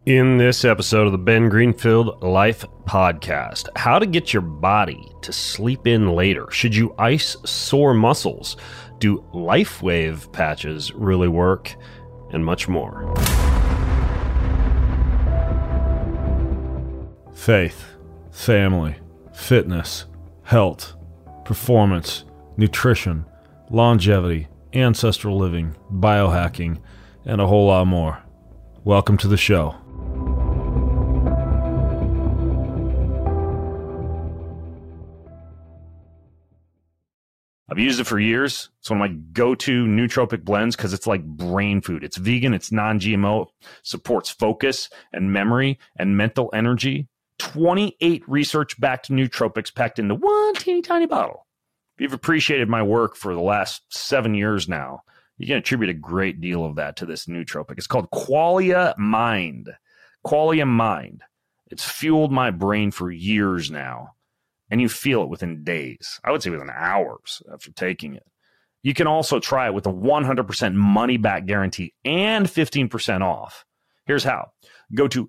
In this episode of the Ben Greenfield Life Podcast, how to get your body to sleep in later. Should you ice sore muscles? Do LifeWave patches really work? And much more. Faith, family, fitness, health, performance, nutrition, longevity, ancestral living, biohacking, and a whole lot more. Welcome to the show. I've used it for years. It's one of my go-to nootropic blends because it's like brain food. It's vegan, it's non-GMO, supports focus and memory and mental energy. 28 research-backed nootropics packed into one teeny tiny bottle. If you've appreciated my work for the last 7 years now, you can attribute a great deal of that to this nootropic. It's called Qualia Mind. Qualia Mind. It's fueled my brain for years now. And you feel it within days. I would say within hours after taking it. You can also try it with a 100% money-back guarantee and 15% off. Here's how. Go to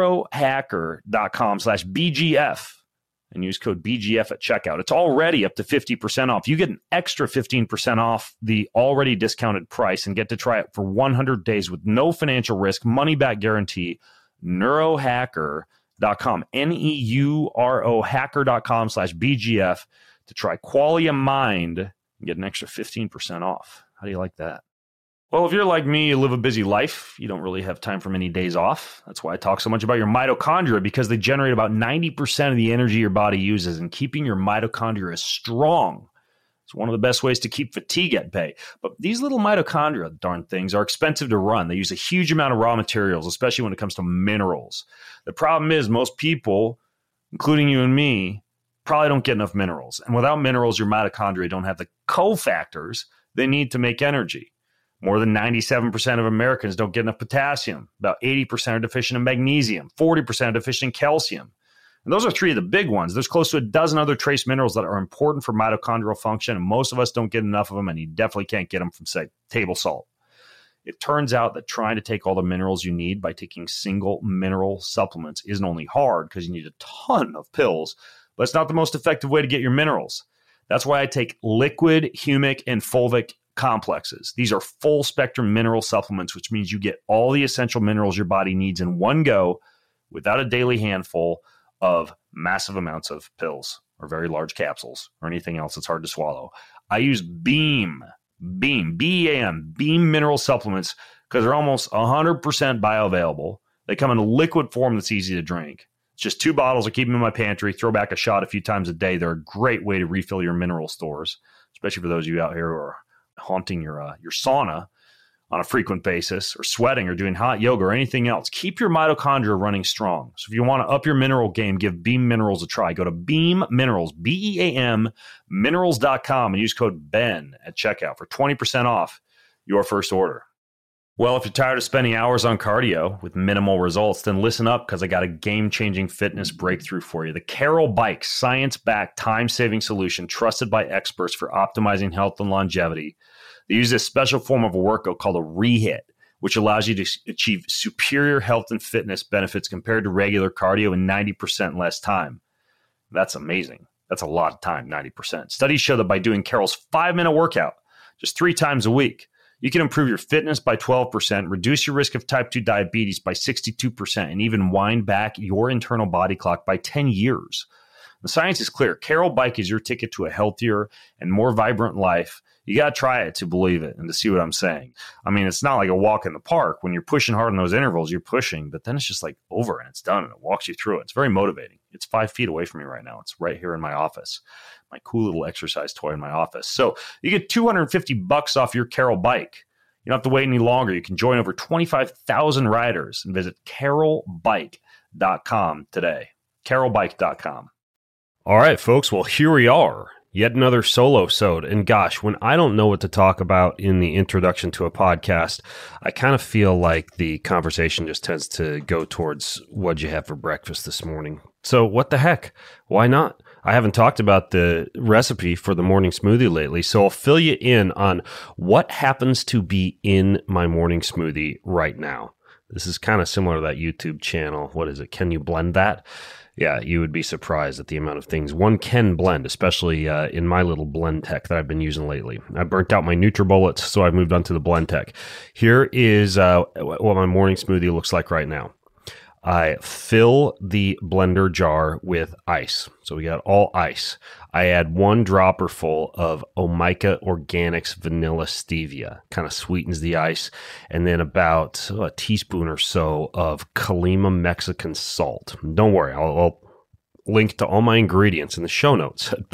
neurohacker.com/BGF and use code BGF at checkout. It's already up to 50% off. You get an extra 15% off the already discounted price and get to try it for 100 days with no financial risk, money-back guarantee. Neurohacker.com, neurohacker.com/BGF to try Qualia Mind and get an extra 15% off. How do you like that? Well, if you're like me, you live a busy life. You don't really have time for many days off. That's why I talk so much about your mitochondria, because they generate about 90% of the energy your body uses, and keeping your mitochondria strong. It's one of the best ways to keep fatigue at bay. But these little mitochondria, darn things, are expensive to run. They use a huge amount of raw materials, especially when it comes to minerals. The problem is most people, including you and me, probably don't get enough minerals. And without minerals, your mitochondria don't have the cofactors they need to make energy. More than 97% of Americans don't get enough potassium. About 80% are deficient in magnesium. 40% are deficient in calcium. And those are three of the big ones. There's close to a dozen other trace minerals that are important for mitochondrial function, and most of us don't get enough of them, and you definitely can't get them from, say, table salt. It turns out that trying to take all the minerals you need by taking single mineral supplements isn't only hard because you need a ton of pills, but it's not the most effective way to get your minerals. That's why I take liquid, humic, and fulvic complexes. These are full spectrum mineral supplements, which means you get all the essential minerals your body needs in one go without a daily handful of massive amounts of pills or very large capsules or anything else that's hard to swallow. I use Beam, B-E-A-M, Beam mineral supplements because they're almost 100% bioavailable. They come in a liquid form that's easy to drink. It's just 2 bottles. I keep them in my pantry, throw back a shot a few times a day. They're a great way to refill your mineral stores, especially for those of you out here who are haunting your sauna on a frequent basis, or sweating or doing hot yoga or anything else. Keep your mitochondria running strong. So if you want to up your mineral game, give Beam Minerals a try. Go to Beam Minerals, B-E-A-M, minerals.com, and use code BEN at checkout for 20% off your first order. Well, if you're tired of spending hours on cardio with minimal results, then listen up, because I got a game-changing fitness breakthrough for you. The Carol Bike, science-backed, time-saving solution trusted by experts for optimizing health and longevity. They use this special form of a workout called a rehit, which allows you to achieve superior health and fitness benefits compared to regular cardio in 90% less time. That's amazing. That's a lot of time, 90%. Studies show that by doing Carol's 5-minute workout just 3 times a week, you can improve your fitness by 12%, reduce your risk of type 2 diabetes by 62%, and even wind back your internal body clock by 10 years. The science is clear. Carol Bike is your ticket to a healthier and more vibrant life. You got to try it to believe it and to see what I'm saying. I mean, it's not like a walk in the park. When you're pushing hard in those intervals, you're pushing, but then it's just like over and it's done and it walks you through it. It's very motivating. It's 5 feet away from me right now. It's right here in my office, my cool little exercise toy in my office. So you get $250 off your Carol Bike. You don't have to wait any longer. You can join over 25,000 riders and visit carolbike.com today. carolbike.com. All right, folks. Well, here we are. Yet another solo-sode. And gosh, when I don't know what to talk about in the introduction to a podcast, I kind of feel like the conversation just tends to go towards what'd you have for breakfast this morning. So what the heck? Why not? I haven't talked about the recipe for the morning smoothie lately, so I'll fill you in on what happens to be in my morning smoothie right now. This is kind of similar to that YouTube channel. What is it? Can you blend that? Yeah, you would be surprised at the amount of things one can blend, especially in my little blend tech that I've been using lately. I burnt out my NutriBullets, so I've moved on to the blend tech. Here is what my morning smoothie looks like right now. I fill the blender jar with ice. So we got all ice. I add 1 dropper full of Omika Organics Vanilla Stevia. Kind of sweetens the ice. And then about a teaspoon or so of Kalima Mexican salt. Don't worry, I'll link to all my ingredients in the show notes at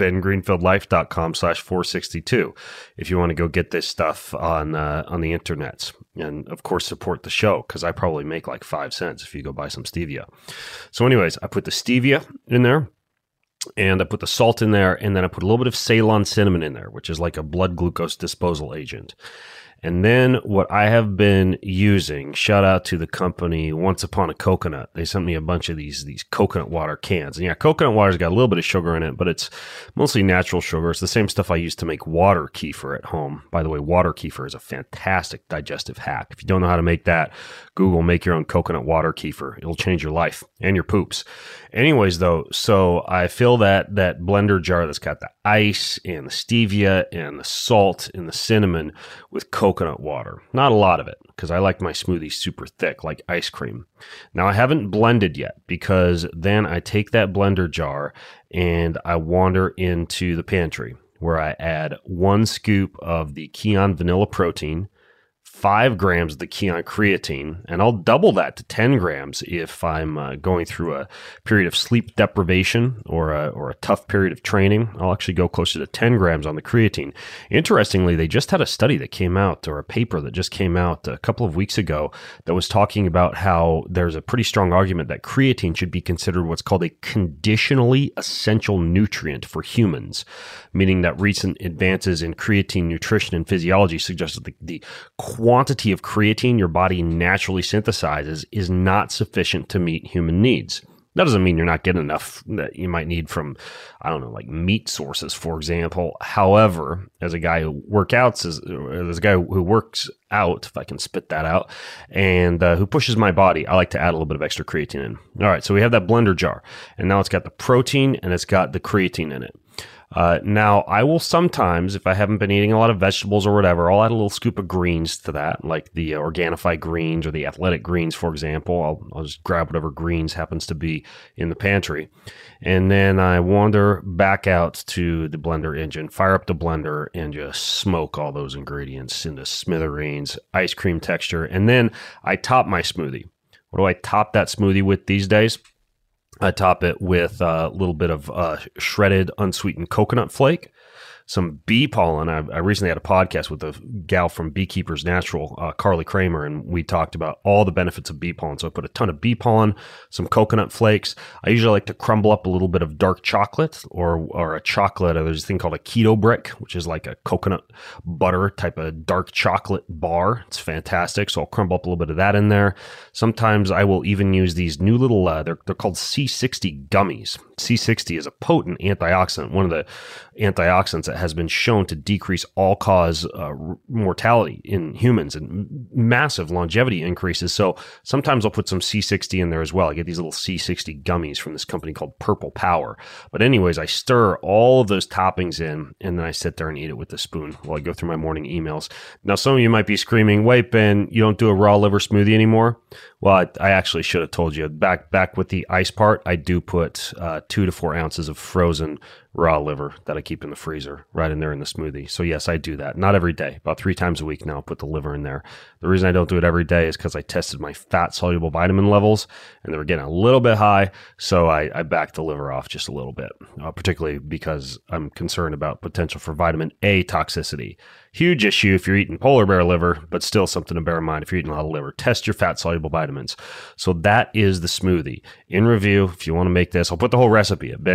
bengreenfieldlife.com/462 if you want to go get this stuff on the internets. And of course, support the show because I probably make like 5 cents if you go buy some stevia. So anyways, I put the stevia in there and I put the salt in there, and then I put a little bit of Ceylon cinnamon in there, which is like a blood glucose disposal agent. And then what I have been using, shout out to the company Once Upon a Coconut. They sent me a bunch of these coconut water cans. And yeah, coconut water's got a little bit of sugar in it, but it's mostly natural sugar. It's the same stuff I use to make water kefir at home. By the way, water kefir is a fantastic digestive hack. If you don't know how to make that, Google make your own coconut water kefir. It'll change your life and your poops. Anyways, though, so I fill that blender jar that's got the ice and the stevia and the salt and the cinnamon with coconut water. Not a lot of it, because I like my smoothies super thick, like ice cream. Now, I haven't blended yet, because then I take that blender jar and I wander into the pantry, where I add 1 scoop of the Kion Vanilla Protein, 5 grams of the Kion Creatine, and I'll double that to 10 grams if I'm going through a period of sleep deprivation or a tough period of training. I'll actually go closer to 10 grams on the creatine. Interestingly, they just had a study that came out, or a paper that just came out a couple of weeks ago, that was talking about how there's a pretty strong argument that creatine should be considered what's called a conditionally essential nutrient for humans, meaning that recent advances in creatine nutrition and physiology suggest that the quantity of creatine your body naturally synthesizes is not sufficient to meet human needs. That doesn't mean you're not getting enough that you might need from, I don't know, like meat sources, for example. However, as a guy who works out, if I can spit that out, and who pushes my body, I like to add a little bit of extra creatine in. All right, so we have that blender jar, and now it's got the protein and it's got the creatine in it. Now, I will sometimes, if I haven't been eating a lot of vegetables or whatever, I'll add a little scoop of greens to that, like the Organifi greens or the Athletic greens, for example. I'll just grab whatever greens happens to be in the pantry. And then I wander back out to the blender engine, fire up the blender, and just smoke all those ingredients into smithereens, ice cream texture. And then I top my smoothie. What do I top that smoothie with these days? I top it with a little bit of shredded unsweetened coconut flake, some bee pollen. I recently had a podcast with a gal from Beekeepers Natural, Carly Kramer, and we talked about all the benefits of bee pollen. So I put a ton of bee pollen, some coconut flakes. I usually like to crumble up a little bit of dark chocolate or a chocolate. There's a thing called a keto brick, which is like a coconut butter type of dark chocolate bar. It's fantastic. So I'll crumble up a little bit of that in there. Sometimes I will even use these new little, they're called C60 gummies. C60 is a potent antioxidant, one of the antioxidants that has been shown to decrease all-cause mortality in humans and massive longevity increases. So sometimes I'll put some C60 in there as well. I get these little C60 gummies from this company called Purple Power. But anyways, I stir all of those toppings in, and then I sit there and eat it with a spoon while I go through my morning emails. Now, some of you might be screaming, wait, Ben, you don't do a raw liver smoothie anymore? Well, I actually should have told you. Back with the ice part, I do put 2 to 4 ounces of frozen raw liver that I keep in the freezer right in there in the smoothie. So yes, I do that. Not every day, about 3 times a week now. I'll put the liver in there. The reason I don't do it every day is because I tested my fat soluble vitamin levels and they were getting a little bit high. So I backed the liver off just a little bit, particularly because I'm concerned about potential for vitamin A toxicity. Huge issue if you're eating polar bear liver, but still something to bear in mind if you're eating a lot of liver. Test your fat soluble vitamins. So that is the smoothie. In review, if you want to make this, I'll put the whole recipe at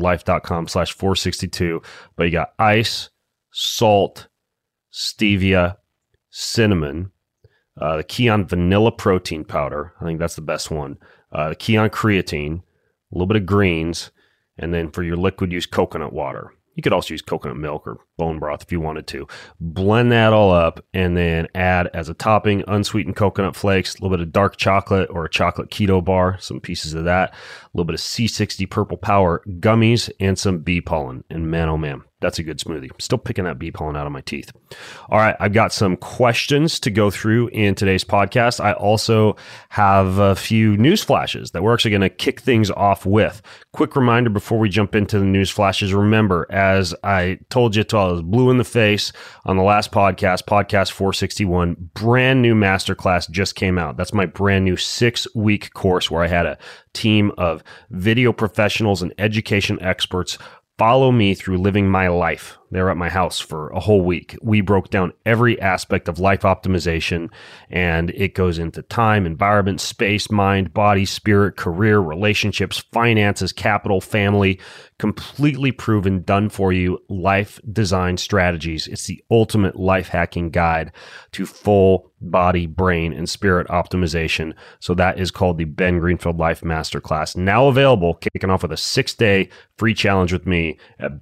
bengreenfieldlife.com/462. But you got ice, salt, stevia, cinnamon, the Kion Vanilla Protein Powder. I think that's the best one. The Kion Creatine, a little bit of greens, and then for your liquid, use coconut water. You could also use coconut milk or bone broth if you wanted to. Blend that all up and then add as a topping unsweetened coconut flakes, a little bit of dark chocolate or a chocolate keto bar, some pieces of that, a little bit of C60 Purple Power gummies, and some bee pollen. And man, oh man, that's a good smoothie. I'm still picking that bee pollen out of my teeth. All right, I've got some questions to go through in today's podcast. I also have a few news flashes that we're actually going to kick things off with. Quick reminder before we jump into the news flashes, remember, as I told you till I was blue in the face on the last podcast, podcast 461, brand new masterclass just came out. That's my brand new 6-week course where I had a team of video professionals and education experts follow me through living my life. They're at my house for a whole week. We broke down every aspect of life optimization, and it goes into time, environment, space, mind, body, spirit, career, relationships, finances, capital, family, completely proven, done for you life design strategies. It's the ultimate life hacking guide to full body, brain, and spirit optimization. So that is called the Ben Greenfield Life Masterclass. Now available, kicking off with a 6-day free challenge with me at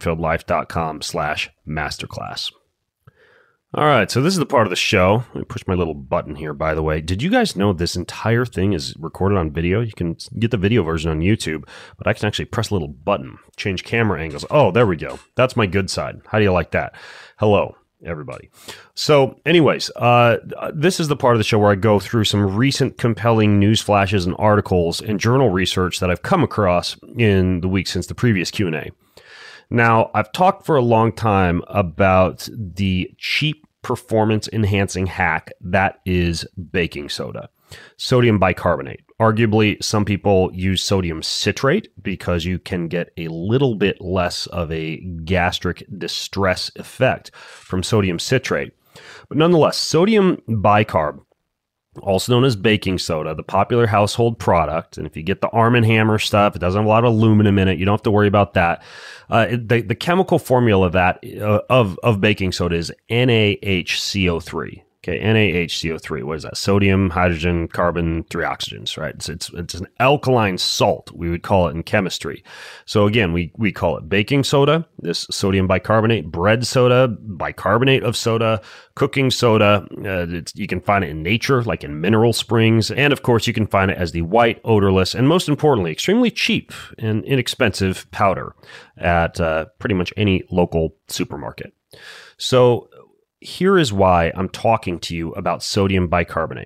bengreenfieldlife.com/masterclass. All right, so this is the part of the show. Let me push my little button here, by the way. Did you guys know this entire thing is recorded on video? You can get the video version on YouTube, but I can actually press a little button, change camera angles. Oh, there we go. That's my good side. How do you like that? Hello, everybody. So anyways, this is the part of the show where I go through some recent compelling news flashes and articles and journal research that I've come across in the week since the previous Q&A. Now, I've talked for a long time about the cheap performance enhancing hack that is baking soda, sodium bicarbonate. Arguably, some people use sodium citrate because you can get a little bit less of a gastric distress effect from sodium citrate. But nonetheless, sodium bicarb, also known as baking soda, the popular household product. And if you get the Arm & Hammer stuff, it doesn't have a lot of aluminum in it. You don't have to worry about that. The chemical formula of baking soda is NaHCO3. Okay, NaHCO3. What is that? Sodium, hydrogen, carbon, 3 oxygens, right? It's an alkaline salt, we would call it in chemistry. So again, we call it baking soda, this sodium bicarbonate, bread soda, bicarbonate of soda, cooking soda. You can find it in nature, like in mineral springs. And of course, you can find it as the white, odorless, and most importantly, extremely cheap and inexpensive powder at pretty much any local supermarket. So here is why I'm talking to you about sodium bicarbonate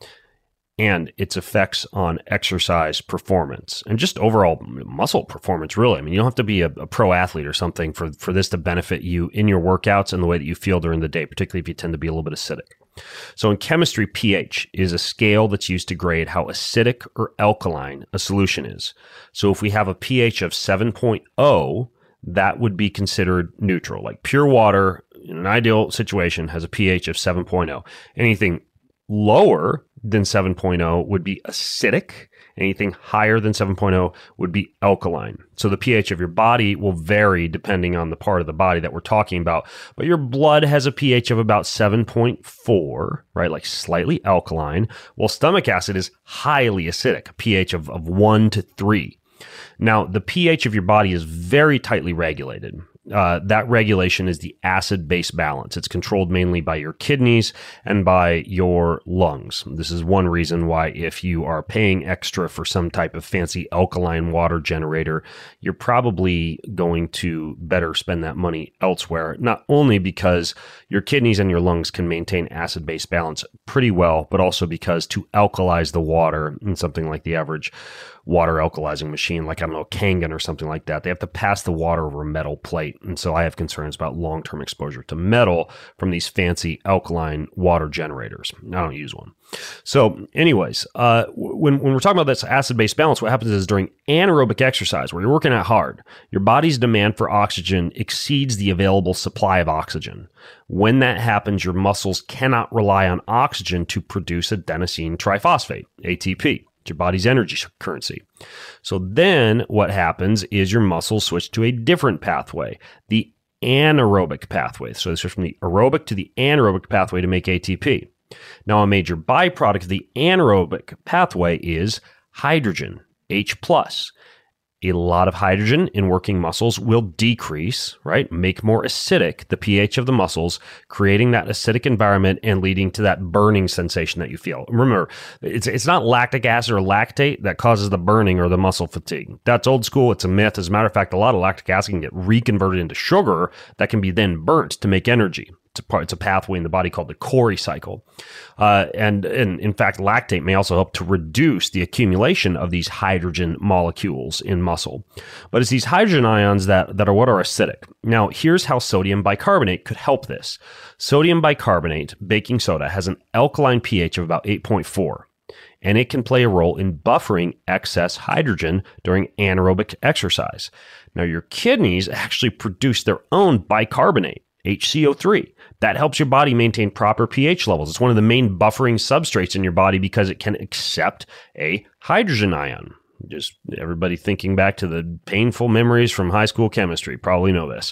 and its effects on exercise performance and just overall muscle performance, really. I mean, you don't have to be a pro athlete or something for this to benefit you in your workouts and the way that you feel during the day, particularly if you tend to be a little bit acidic. So in chemistry, pH is a scale that's used to grade how acidic or alkaline a solution is. So if we have a pH of 7.0, that would be considered neutral. Like pure water, in an ideal situation, has a pH of 7.0. Anything lower than 7.0 would be acidic. Anything higher than 7.0 would be alkaline. So the pH of your body will vary depending on the part of the body that we're talking about. But your blood has a pH of about 7.4, right? Like slightly alkaline, while stomach acid is highly acidic, a pH of 1 to 3. Now, the pH of your body is very tightly regulated. That regulation is the acid-base balance. It's controlled mainly by your kidneys and by your lungs. This is one reason why if you are paying extra for some type of fancy alkaline water generator, you're probably going to better spend that money elsewhere, not only because your kidneys and your lungs can maintain acid-base balance pretty well, but also because to alkalize the water in something like the average water alkalizing machine, like, I don't know, Kangen or something like that, they have to pass the water over a metal plate. And so I have concerns about long-term exposure to metal from these fancy alkaline water generators. I don't use one. So anyways, when we're talking about this acid-base balance, what happens is during anaerobic exercise, where you're working out hard, your body's demand for oxygen exceeds the available supply of oxygen. When that happens, your muscles cannot rely on oxygen to produce adenosine triphosphate, ATP. Your body's energy currency. So then what happens is your muscles switch to a different pathway, the anaerobic pathway. So they switch from the aerobic to the anaerobic pathway to make ATP. Now, a major byproduct of the anaerobic pathway is hydrogen, H+. a lot of hydrogen in working muscles will decrease, right? Make more acidic the pH of the muscles, creating that acidic environment and leading to that burning sensation that you feel. Remember, it's not lactic acid or lactate that causes the burning or the muscle fatigue. That's old school. It's a myth. As a matter of fact, a lot of lactic acid can get reconverted into sugar that can be then burnt to make energy. It's a pathway in the body called the Cori cycle. And in fact, lactate may also help to reduce the accumulation of these hydrogen molecules in muscle. But it's these hydrogen ions that are what are acidic. Now, here's how sodium bicarbonate could help this. Sodium bicarbonate, baking soda, has an alkaline pH of about 8.4. And it can play a role in buffering excess hydrogen during anaerobic exercise. Now, your kidneys actually produce their own bicarbonate, HCO3. That helps your body maintain proper pH levels. It's one of the main buffering substrates in your body because it can accept a hydrogen ion. Just everybody thinking back to the painful memories from high school chemistry probably know this.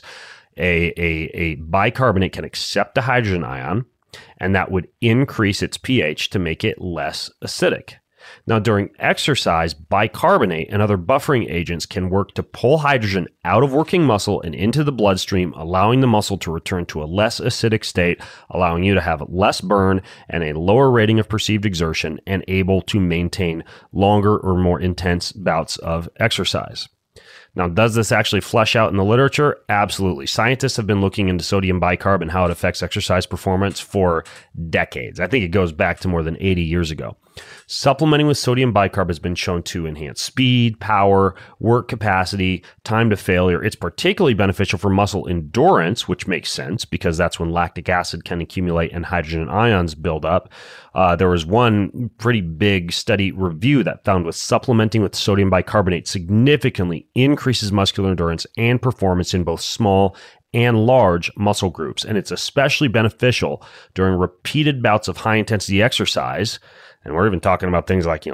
A bicarbonate can accept a hydrogen ion, and that would increase its pH to make it less acidic. Now, during exercise, bicarbonate and other buffering agents can work to pull hydrogen out of working muscle and into the bloodstream, allowing the muscle to return to a less acidic state, allowing you to have less burn and a lower rating of perceived exertion, and able to maintain longer or more intense bouts of exercise. Now, does this actually flesh out in the literature? Absolutely. Scientists have been looking into sodium bicarb and how it affects exercise performance for decades. I think it goes back to more than 80 years ago. Supplementing with sodium bicarb has been shown to enhance speed, power, work capacity, time to failure. It's particularly beneficial for muscle endurance, which makes sense because that's when lactic acid can accumulate and hydrogen ions build up. There was one pretty big study review that found with supplementing with sodium bicarbonate significantly increases muscular endurance and performance in both small and large muscle groups. And it's especially beneficial during repeated bouts of high intensity exercise. And we're even talking about things like,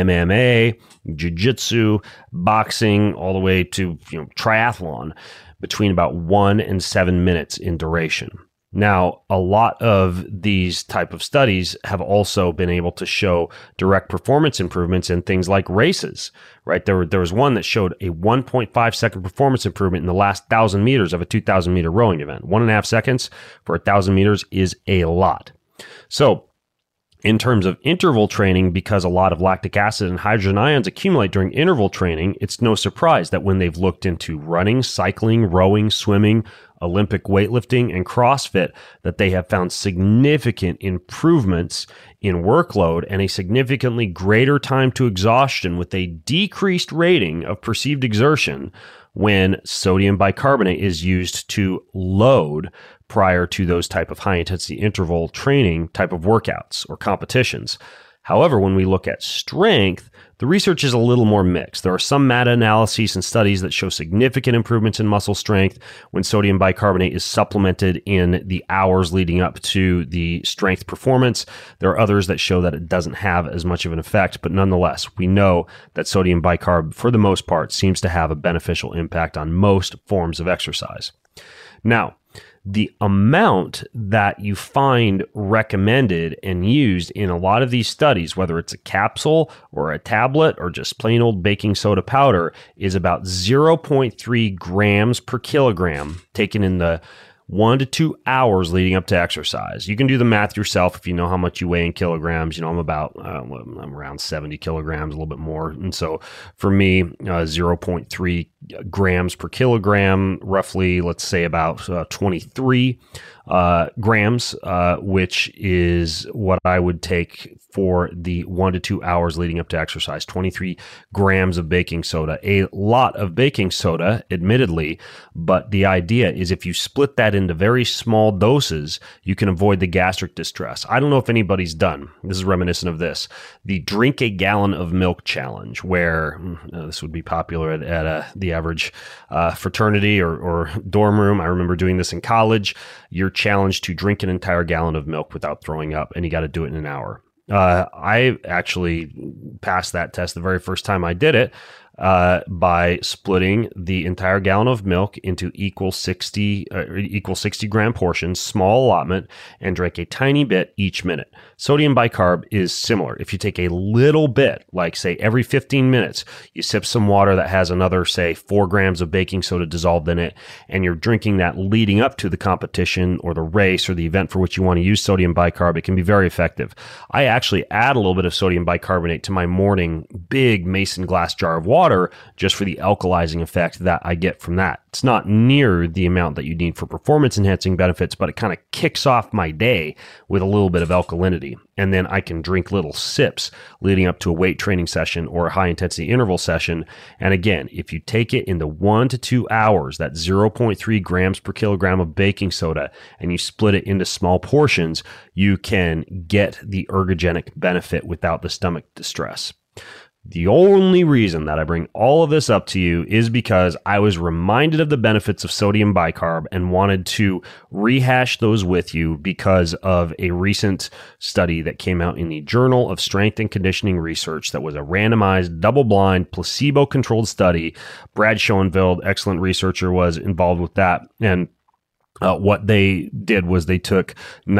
MMA, jiu-jitsu, boxing, all the way to, triathlon, between about 1 and 7 minutes in duration. Now, a lot of these type of studies have also been able to show direct performance improvements in things like races, right? There was one that showed a 1.5 second performance improvement in the last 1,000 meters of a 2,000 meter rowing event. 1.5 seconds for 1,000 meters is a lot. So, in terms of interval training, because a lot of lactic acid and hydrogen ions accumulate during interval training, it's no surprise that when they've looked into running, cycling, rowing, swimming, Olympic weightlifting, and CrossFit, that they have found significant improvements in workload and a significantly greater time to exhaustion with a decreased rating of perceived exertion when sodium bicarbonate is used to load prior to those type of high intensity interval training type of workouts or competitions. However, when we look at strength, the research is a little more mixed. There are some meta-analyses and studies that show significant improvements in muscle strength when sodium bicarbonate is supplemented in the hours leading up to the strength performance. There are others that show that it doesn't have as much of an effect, but nonetheless, we know that sodium bicarb, for the most part, seems to have a beneficial impact on most forms of exercise. Now, the amount that you find recommended and used in a lot of these studies, whether it's a capsule or a tablet or just plain old baking soda powder, is about 0.3 grams per kilogram taken in the 1 to 2 hours leading up to exercise. You can do the math yourself if you know how much you weigh in kilograms. I'm around 70 kilograms, a little bit more. And so for me, 0.3 grams per kilogram, roughly, let's say about 23 grams, which is what I would take for the 1 to 2 hours leading up to exercise. 23 grams of baking soda, a lot of baking soda, admittedly, but the idea is if you split that into very small doses, you can avoid the gastric distress. I don't know if anybody's done, this is reminiscent of this, the drink a gallon of milk challenge, where this would be popular at the average fraternity or dorm room. I remember doing this in college. You're challenged to drink an entire gallon of milk without throwing up, and you got to do it in an hour. I actually passed that test the very first time I did it. by splitting the entire gallon of milk into equal 60 gram portions, small allotment, and drink a tiny bit each minute. Sodium bicarb is similar. If you take a little bit, like say every 15 minutes, you sip some water that has another, say, 4 grams of baking soda dissolved in it, and you're drinking that leading up to the competition or the race or the event for which you want to use sodium bicarb, it can be very effective. I actually add a little bit of sodium bicarbonate to my morning big mason glass jar of water just for the alkalizing effect that I get from that. It's not near the amount that you need for performance enhancing benefits, but it kind of kicks off my day with a little bit of alkalinity. And then I can drink little sips leading up to a weight training session or a high intensity interval session. And again, if you take it in the 1 to 2 hours, that 0.3 grams per kilogram of baking soda, and you split it into small portions, you can get the ergogenic benefit without the stomach distress. The only reason that I bring all of this up to you is because I was reminded of the benefits of sodium bicarb and wanted to rehash those with you because of a recent study that came out in the Journal of Strength and Conditioning Research that was a randomized, double-blind, placebo-controlled study. Brad Schoenfeld, excellent researcher, was involved with that. And what they did was they took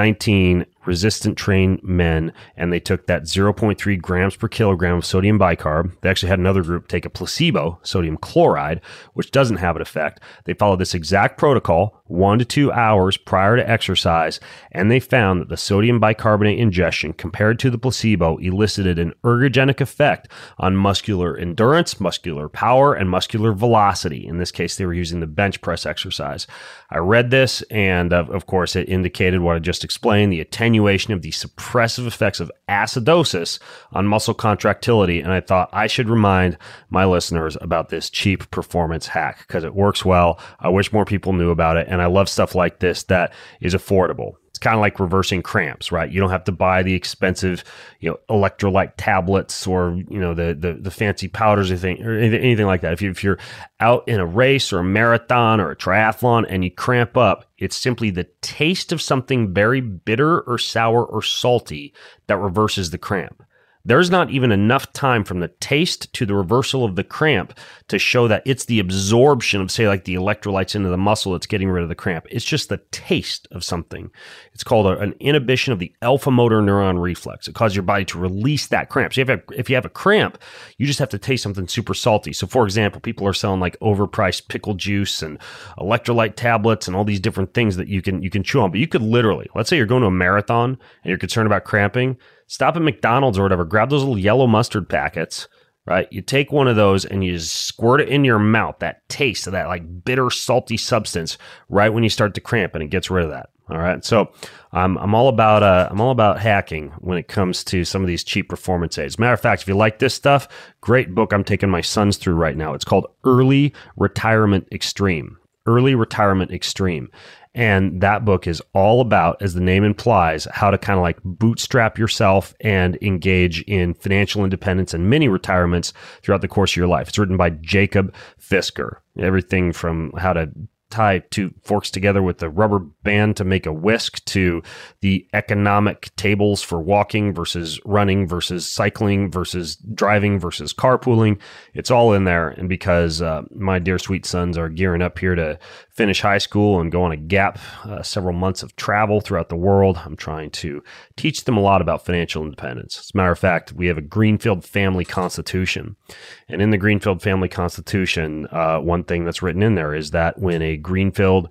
19 resistant trained men and they took that 0.3 grams per kilogram of sodium bicarb. They actually had another group take a placebo, sodium chloride, which doesn't have an effect. They followed this exact protocol 1 to 2 hours prior to exercise, and they found that the sodium bicarbonate ingestion compared to the placebo elicited an ergogenic effect on muscular endurance, muscular power, and muscular velocity. In this case, they were using the bench press exercise. I read this, and of course, it indicated what I just explained, the attenuation of the suppressive effects of acidosis on muscle contractility. And I thought I should remind my listeners about this cheap performance hack because it works well. I wish more people knew about it. And I love stuff like this that is affordable. It's kind of like reversing cramps, right? You don't have to buy the expensive, electrolyte tablets or, the fancy powders or anything like that. If you're out in a race or a marathon or a triathlon and you cramp up, it's simply the taste of something very bitter or sour or salty that reverses the cramp. There's not even enough time from the taste to the reversal of the cramp to show that it's the absorption of, say, like the electrolytes into the muscle that's getting rid of the cramp. It's just the taste of something. It's called an inhibition of the alpha motor neuron reflex. It causes your body to release that cramp. So if you have a cramp, you just have to taste something super salty. So for example, people are selling like overpriced pickle juice and electrolyte tablets and all these different things that you can chew on. But you could literally, let's say you're going to a marathon and you're concerned about cramping, stop at McDonald's or whatever, grab those little yellow mustard packets, right? You take one of those and you just squirt it in your mouth, that taste of that like bitter, salty substance right when you start to cramp, and it gets rid of that. All right. So I'm all about hacking when it comes to some of these cheap performance aids. Matter of fact, if you like this stuff, great book I'm taking my sons through right now. It's called Early Retirement Extreme. Early Retirement Extreme. And that book is all about, as the name implies, how to kind of like bootstrap yourself and engage in financial independence and mini retirements throughout the course of your life. It's written by Jacob Fisker. Everything from how to tie 2 forks together with a rubber band to make a whisk to the economic tables for walking versus running versus cycling versus driving versus carpooling. It's all in there. And because my dear sweet sons are gearing up here to finish high school and go on a gap, several months of travel throughout the world, I'm trying to teach them a lot about financial independence. As a matter of fact, we have a Greenfield Family Constitution. And in the Greenfield Family Constitution, one thing that's written in there is that when a Greenfield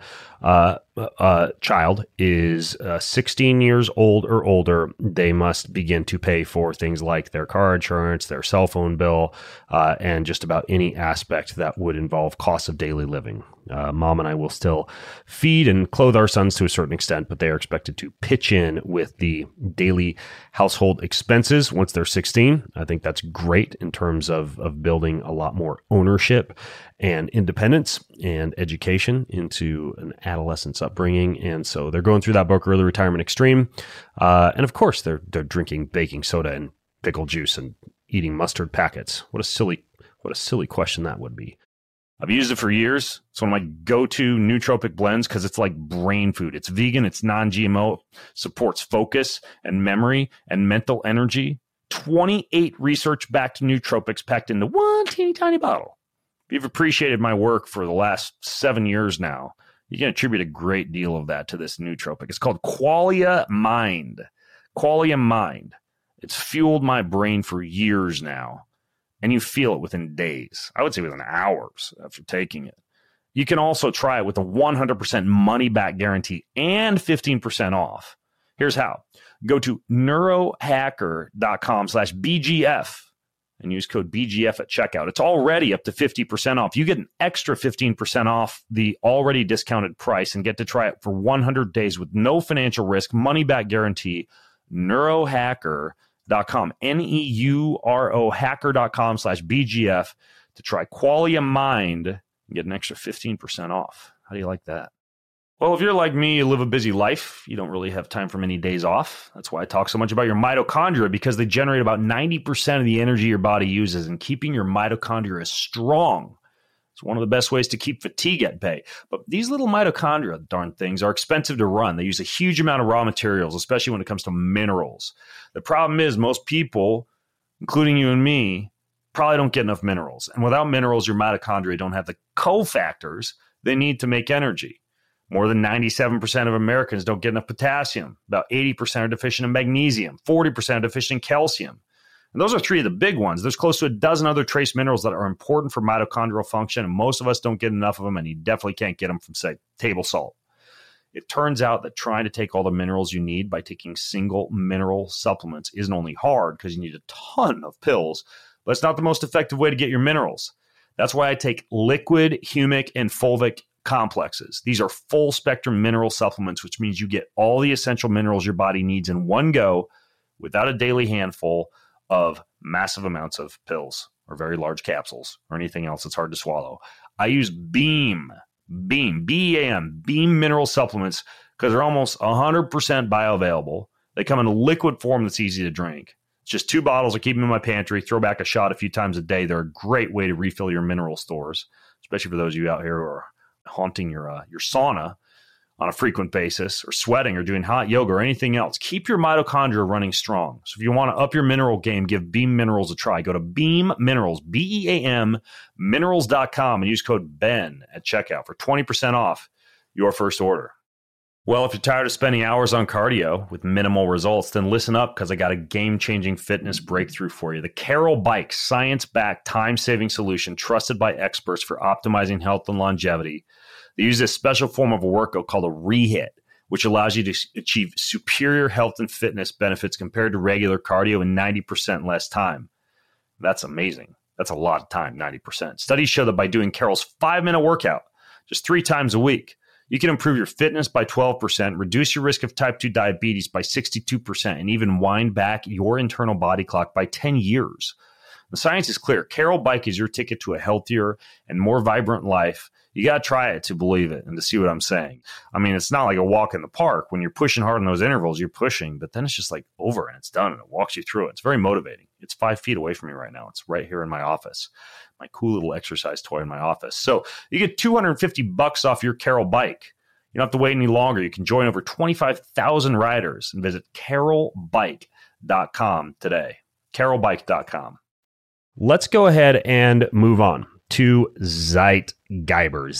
child is 16 years old or older, they must begin to pay for things like their car insurance, their cell phone bill, and just about any aspect that would involve costs of daily living. Mom and I will still feed and clothe our sons to a certain extent, but they are expected to pitch in with the daily household expenses once they're 16. I think that's great in terms of building a lot more ownership and independence and education into an adolescent's upbringing. And so they're going through that book, Early Retirement Extreme. And of course, they're drinking baking soda and pickle juice and eating mustard packets. What a silly question that would be. I've used it for years. It's one of my go-to nootropic blends because it's like brain food. It's vegan, it's non-GMO, supports focus and memory and mental energy. 28 research-backed nootropics packed into one teeny tiny bottle. If you've appreciated my work for the last 7 years now, you can attribute a great deal of that to this nootropic. It's called Qualia Mind. Qualia Mind. It's fueled my brain for years now, and you feel it within days. I would say within hours after taking it. You can also try it with a 100% money-back guarantee and 15% off. Here's how. Go to neurohacker.com/BGF and use code BGF at checkout. It's already up to 50% off. You get an extra 15% off the already discounted price and get to try it for 100 days with no financial risk, money-back guarantee. Neurohacker.com, NEURO hacker.com/BGF to try Qualia Mind and get an extra 15% off. How do you like that? Well, if you're like me, you live a busy life. You don't really have time for many days off. That's why I talk so much about your mitochondria, because they generate about 90% of the energy your body uses, and keeping your mitochondria strong is one of the best ways to keep fatigue at bay. But these little mitochondria, darn things, are expensive to run. They use a huge amount of raw materials, especially when it comes to minerals. The problem is most people, including you and me, probably don't get enough minerals. And without minerals, your mitochondria don't have the cofactors they need to make energy. More than 97% of Americans don't get enough potassium. About 80% are deficient in magnesium. 40% are deficient in calcium. And those are three of the big ones. There's close to a dozen other trace minerals that are important for mitochondrial function, and most of us don't get enough of them, and you definitely can't get them from, say, table salt. It turns out that trying to take all the minerals you need by taking single mineral supplements isn't only hard because you need a ton of pills, but it's not the most effective way to get your minerals. That's why I take liquid, humic, and fulvic complexes. These are full spectrum mineral supplements, which means you get all the essential minerals your body needs in one go without a daily handful of massive amounts of pills or very large capsules or anything else that's hard to swallow. I use BEAM, B-E-A-M, BEAM mineral supplements because they're almost 100% bioavailable. They come in a liquid form that's easy to drink. It's just 2 bottles. I keep them in my pantry, throw back a shot a few times a day. They're a great way to refill your mineral stores, especially for those of you out here who are haunting your sauna on a frequent basis, or sweating, or doing hot yoga, or anything else. Keep your mitochondria running strong. So if you want to up your mineral game, give Beam Minerals a try. Go to Beam Minerals, BEAM, minerals.com, and use code BEN at checkout for 20% off your first order. Well, if you're tired of spending hours on cardio with minimal results, then listen up, because I got a game-changing fitness breakthrough for you. The Carol Bike, science-backed, time-saving solution trusted by experts for optimizing health and longevity. They use this special form of a workout called a rehit, which allows you to achieve superior health and fitness benefits compared to regular cardio in 90% less time. That's amazing. That's a lot of time, 90%. Studies show that by doing Carol's 5-minute workout just 3 times a week, you can improve your fitness by 12%, reduce your risk of type 2 diabetes by 62%, and even wind back your internal body clock by 10 years. The science is clear. Carol Bike is your ticket to a healthier and more vibrant life. You got to try it to believe it and to see what I'm saying. I mean, it's not like a walk in the park. When you're pushing hard in those intervals, you're pushing, but then it's just like over and it's done and it walks you through it. It's very motivating. It's 5 feet away from me right now. It's right here in my office, my cool little exercise toy in my office. So you get $250 off your Carol Bike. You don't have to wait any longer. You can join over 25,000 riders and visit carolbike.com today. carolbike.com. Let's go ahead and move on to Zeitgebers.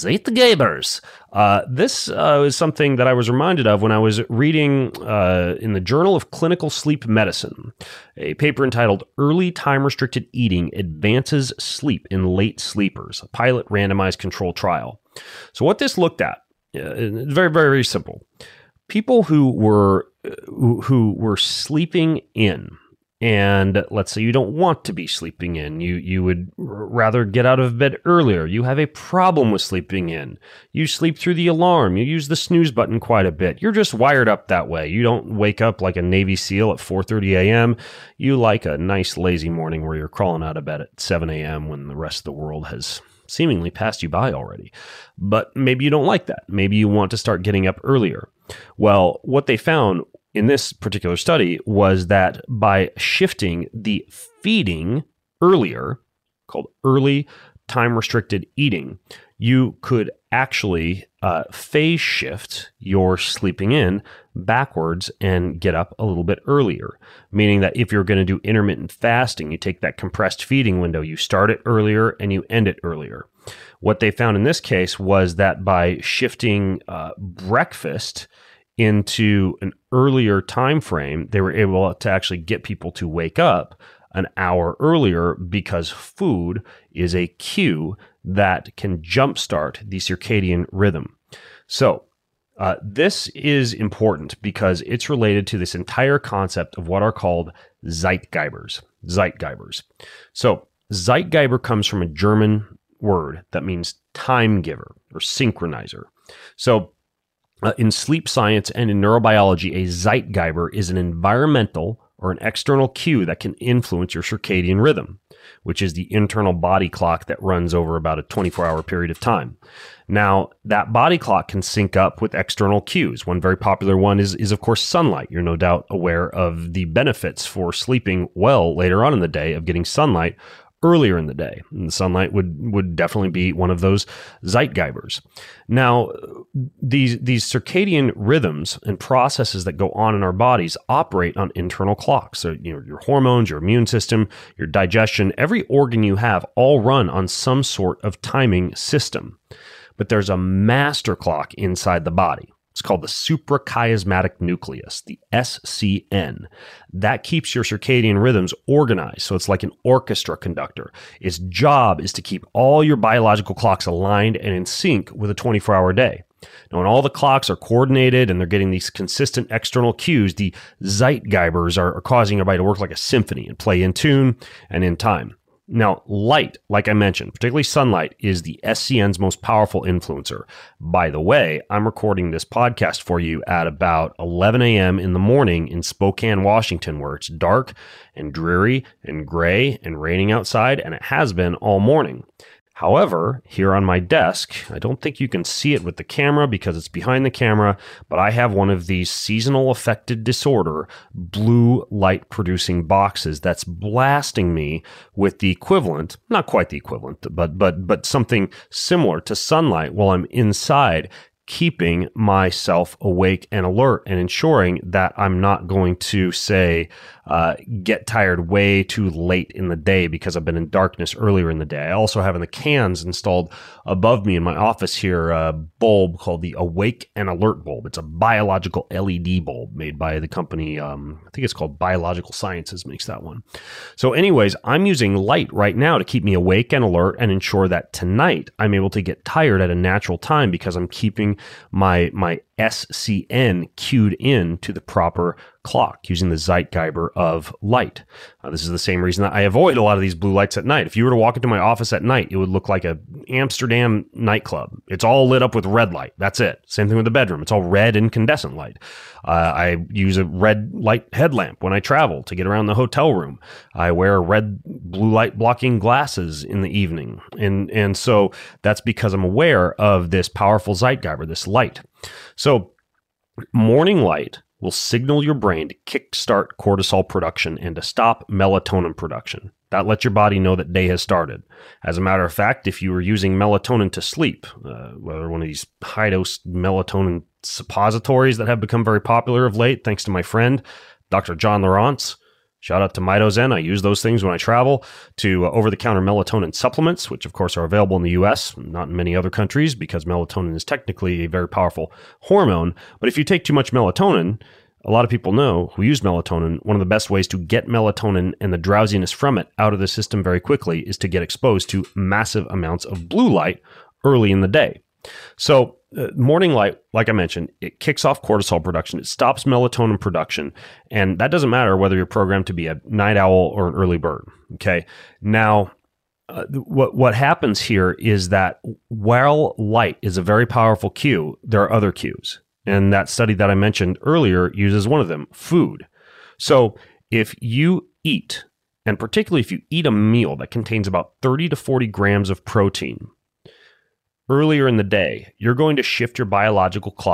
This is something that I was reminded of when I was reading in the Journal of Clinical Sleep Medicine, a paper entitled Early Time-Restricted Eating Advances Sleep in Late Sleepers, a pilot randomized control trial. So what this looked at, very, very, very simple. People who were sleeping in, and let's say you don't want to be sleeping in, you would rather get out of bed earlier, you have a problem with sleeping in, you sleep through the alarm, you use the snooze button quite a bit, you're just wired up that way. You don't wake up like a Navy SEAL at 4:30 a.m. You like a nice lazy morning where you're crawling out of bed at 7 a.m. when the rest of the world has seemingly passed you by already. But maybe you don't like that. Maybe you want to start getting up earlier. Well, what they found in this particular study was that by shifting the feeding earlier, called early time-restricted eating, you could actually phase shift your sleeping in backwards and get up a little bit earlier. Meaning that if you're going to do intermittent fasting, you take that compressed feeding window, you start it earlier and you end it earlier. What they found in this case was that by shifting breakfast into an earlier time frame, they were able to actually get people to wake up an hour earlier because food is a cue that can jumpstart the circadian rhythm. So this is important because it's related to this entire concept of what are called Zeitgeibers. So Zeitgeiber comes from a German word that means time giver or synchronizer. So in sleep science and in neurobiology, a Zeitgeiber is an environmental or an external cue that can influence your circadian rhythm, which is the internal body clock that runs over about a 24-hour period of time. Now, that body clock can sync up with external cues. One very popular one is of course, sunlight. You're no doubt aware of the benefits for sleeping well later on in the day of getting sunlight earlier in the day. And the sunlight would definitely be one of those Zeitgeibers. Now, these circadian rhythms and processes that go on in our bodies operate on internal clocks. So, your hormones, your immune system, your digestion, every organ you have all run on some sort of timing system. But there's a master clock inside the body. It's called the suprachiasmatic nucleus, the SCN. That keeps your circadian rhythms organized. So it's like an orchestra conductor. Its job is to keep all your biological clocks aligned and in sync with a 24-hour day. Now, when all the clocks are coordinated and they're getting these consistent external cues, the Zeitgeibers are causing everybody to work like a symphony and play in tune and in time. Now, light, like I mentioned, particularly sunlight, is the SCN's most powerful influencer. By the way, I'm recording this podcast for you at about 11 a.m. in the morning in Spokane, Washington, where it's dark and dreary and gray and raining outside, and it has been all morning. However, here on my desk, I don't think you can see it with the camera because it's behind the camera, but I have one of these seasonal affected disorder blue light producing boxes that's blasting me with the equivalent, not quite the equivalent, but something similar to sunlight while I'm inside, keeping myself awake and alert and ensuring that I'm not going to, say, get tired way too late in the day because I've been in darkness earlier in the day. I also have in the cans installed above me in my office here a bulb called the Awake and Alert bulb. It's a biological LED bulb made by the company, I think it's called Biological Sciences makes that one. So anyways, I'm using light right now to keep me awake and alert and ensure that tonight I'm able to get tired at a natural time because I'm keeping my SCN cued in to the proper clock using the Zeitgeiber of light. This is the same reason that I avoid a lot of these blue lights at night. If you were to walk into my office at night, it would look like a Amsterdam nightclub. It's all lit up with red light. That's it. Same thing with the bedroom. It's all red incandescent light. I use a red light headlamp when I travel to get around the hotel room. I wear red blue light blocking glasses in the evening. And so that's because I'm aware of this powerful Zeitgeiber, this light. So morning light will signal your brain to kickstart cortisol production and to stop melatonin production. That lets your body know that day has started. As a matter of fact, if you were using melatonin to sleep, whether one of these high-dose melatonin suppositories that have become very popular of late, thanks to my friend, Dr. John Lawrence, shout out to Mitozen. I use those things when I travel, to over-the-counter melatonin supplements, which of course are available in the US, not in many other countries, because melatonin is technically a very powerful hormone. But if you take too much melatonin, a lot of people know who use melatonin, one of the best ways to get melatonin and the drowsiness from it out of the system very quickly is to get exposed to massive amounts of blue light early in the day. So morning light, like I mentioned, it kicks off cortisol production. It stops melatonin production. And that doesn't matter whether you're programmed to be a night owl or an early bird. Okay. Now, what happens here is that while light is a very powerful cue, there are other cues. And that study that I mentioned earlier uses one of them, food. So if you eat, and particularly if you eat a meal that contains about 30 to 40 grams of protein, earlier in the day, you're going to shift your biological clock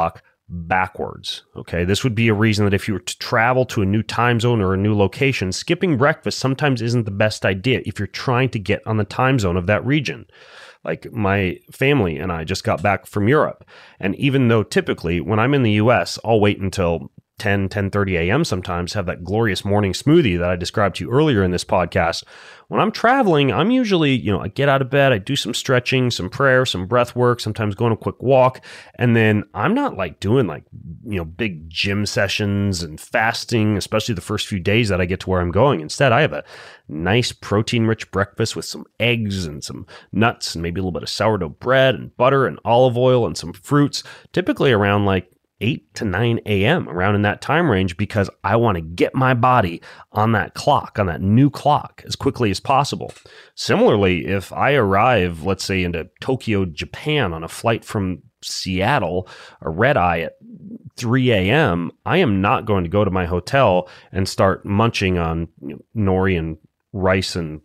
backwards. Okay, this would be a reason that if you were to travel to a new time zone or a new location, skipping breakfast sometimes isn't the best idea if you're trying to get on the time zone of that region. Like my family and I just got back from Europe. And even though typically when I'm in the US, I'll wait until 10:30 a.m. sometimes, have that glorious morning smoothie that I described to you earlier in this podcast. When I'm traveling, I'm usually, I get out of bed, I do some stretching, some prayer, some breath work, sometimes go on a quick walk. And then I'm not like doing big gym sessions and fasting, especially the first few days that I get to where I'm going. Instead, I have a nice protein-rich breakfast with some eggs and some nuts and maybe a little bit of sourdough bread and butter and olive oil and some fruits, typically around 8 to 9 a.m., around in that time range, because I want to get my body on that clock, on that new clock, as quickly as possible. Similarly, if I arrive, let's say, into Tokyo, Japan on a flight from Seattle, a red eye at 3 a.m., I am not going to go to my hotel and start munching on nori and rice and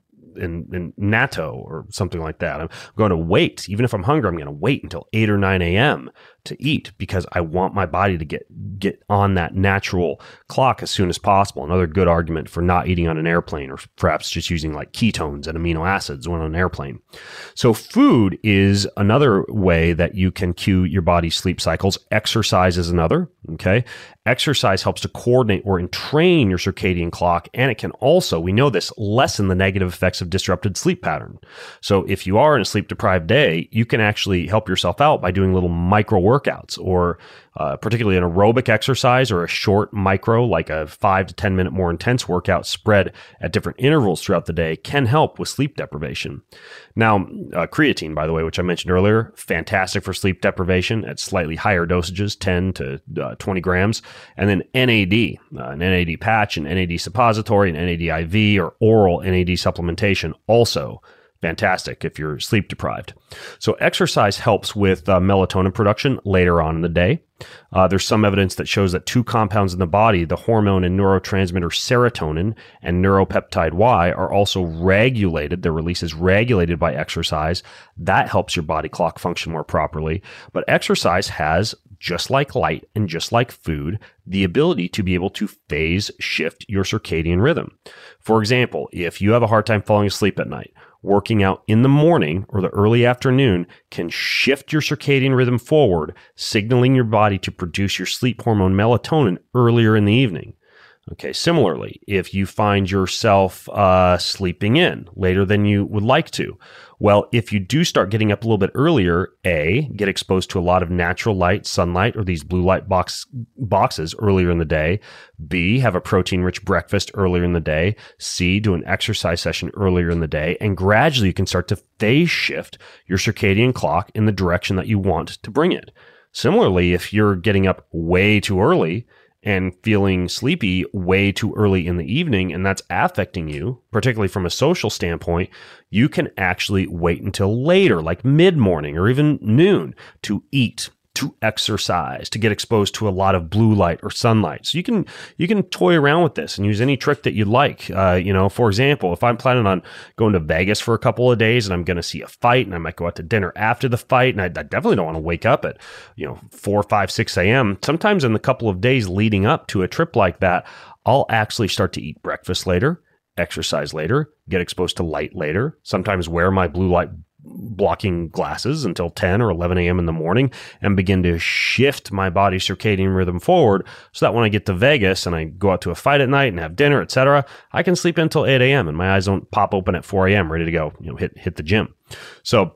natto or something like that. I'm going to wait. Even if I'm hungry, I'm going to wait until 8 or 9 a.m. to eat because I want my body to get on that natural clock as soon as possible. Another good argument for not eating on an airplane, or perhaps just using like ketones and amino acids when on an airplane. So food is another way that you can cue your body's sleep cycles. Exercise is another. Okay. Exercise helps to coordinate or entrain your circadian clock, and it can also, we know this, lessen the negative effects of disrupted sleep pattern. So if you are in a sleep deprived day, you can actually help yourself out by doing little micro workouts, or particularly an aerobic exercise or a short micro, like a 5 to 10 minute more intense workout spread at different intervals throughout the day, can help with sleep deprivation. Now, creatine, by the way, which I mentioned earlier, fantastic for sleep deprivation at slightly higher dosages, 10 to 20 grams. And then NAD, an NAD patch, an NAD suppository, an NAD IV, or oral NAD supplementation, also fantastic if you're sleep deprived. So exercise helps with melatonin production later on in the day. There's some evidence that shows that two compounds in the body, the hormone and neurotransmitter serotonin and neuropeptide Y, are also regulated. Their release is regulated by exercise. That helps your body clock function more properly. But exercise has, just like light and just like food, the ability to be able to phase shift your circadian rhythm. For example, if you have a hard time falling asleep at night, working out in the morning or the early afternoon can shift your circadian rhythm forward, signaling your body to produce your sleep hormone melatonin earlier in the evening. Okay, similarly, if you find yourself sleeping in later than you would like to, well, if you do start getting up a little bit earlier, A, get exposed to a lot of natural light, sunlight, or these blue light boxes earlier in the day. B, have a protein-rich breakfast earlier in the day. C, do an exercise session earlier in the day. And gradually you can start to phase shift your circadian clock in the direction that you want to bring it. Similarly, if you're getting up way too early and feeling sleepy way too early in the evening, and that's affecting you, particularly from a social standpoint, you can actually wait until later, like mid-morning or even noon, to eat, to exercise, to get exposed to a lot of blue light or sunlight. So you can toy around with this and use any trick that you'd like. For example, if I'm planning on going to Vegas for a couple of days and I'm going to see a fight, and I might go out to dinner after the fight, and I definitely don't want to wake up at 4, 5, 6 a.m. Sometimes in the couple of days leading up to a trip like that, I'll actually start to eat breakfast later, exercise later, get exposed to light later, sometimes wear my blue light blocking glasses until 10 or 11 a.m. in the morning, and begin to shift my body's circadian rhythm forward so that when I get to Vegas and I go out to a fight at night and have dinner, etc., I can sleep until 8 a.m. and my eyes don't pop open at 4 a.m. ready to go, hit the gym. So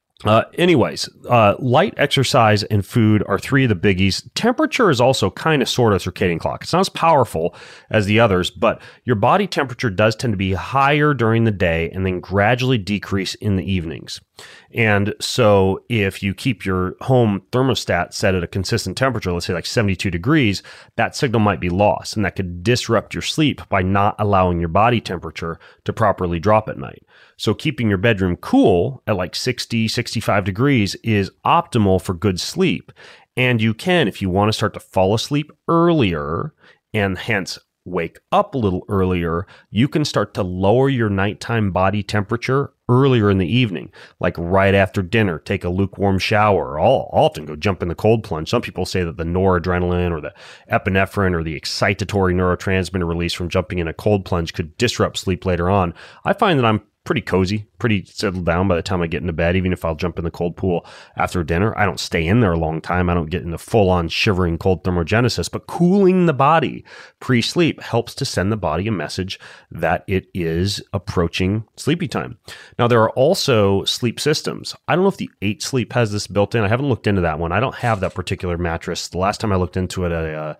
light, exercise, and food are three of the biggies. Temperature is also kind of sort of circadian clock. It's not as powerful as the others, but your body temperature does tend to be higher during the day and then gradually decrease in the evenings. And so if you keep your home thermostat set at a consistent temperature, let's say like 72 degrees, that signal might be lost, and that could disrupt your sleep by not allowing your body temperature to properly drop at night. So keeping your bedroom cool at like 60, 65 degrees is optimal for good sleep. And you can, if you want to start to fall asleep earlier and hence wake up a little earlier, you can start to lower your nighttime body temperature earlier in the evening, like right after dinner. Take a lukewarm shower. I'll often go jump in the cold plunge. Some people say that the noradrenaline or the epinephrine or the excitatory neurotransmitter release from jumping in a cold plunge could disrupt sleep later on. I find that I'm pretty cozy, pretty settled down by the time I get into bed. Even if I'll jump in the cold pool after dinner, I don't stay in there a long time. I don't get into full-on shivering cold thermogenesis, but cooling the body pre-sleep helps to send the body a message that it is approaching sleepy time. Now, there are also sleep systems. I don't know if the 8 Sleep has this built in. I haven't looked into that one. I don't have that particular mattress. The last time I looked into it,